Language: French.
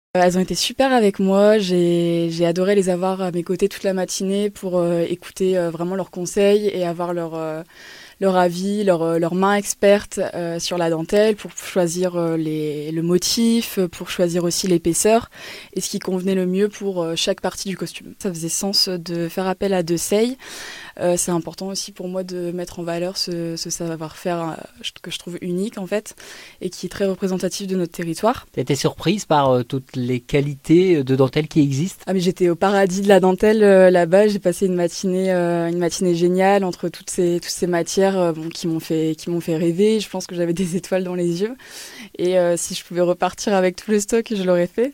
Elles ont été super avec moi, j'ai adoré les avoir à mes côtés toute la matinée pour écouter vraiment leurs conseils et avoir leur avis, leur main experte sur la dentelle pour choisir le motif, pour choisir aussi l'épaisseur et ce qui convenait le mieux pour chaque partie du costume. Ça faisait sens de faire appel à Desey. C'est important aussi pour moi de mettre en valeur ce savoir-faire que je trouve unique en fait et qui est très représentatif de notre territoire. T'as été surprise par toutes les qualités de dentelle qui existent? Ah mais j'étais au paradis de la dentelle là-bas, j'ai passé une matinée géniale entre toutes ces matières qui m'ont fait rêver. Je pense que j'avais des étoiles dans les yeux et si je pouvais repartir avec tout le stock, je l'aurais fait.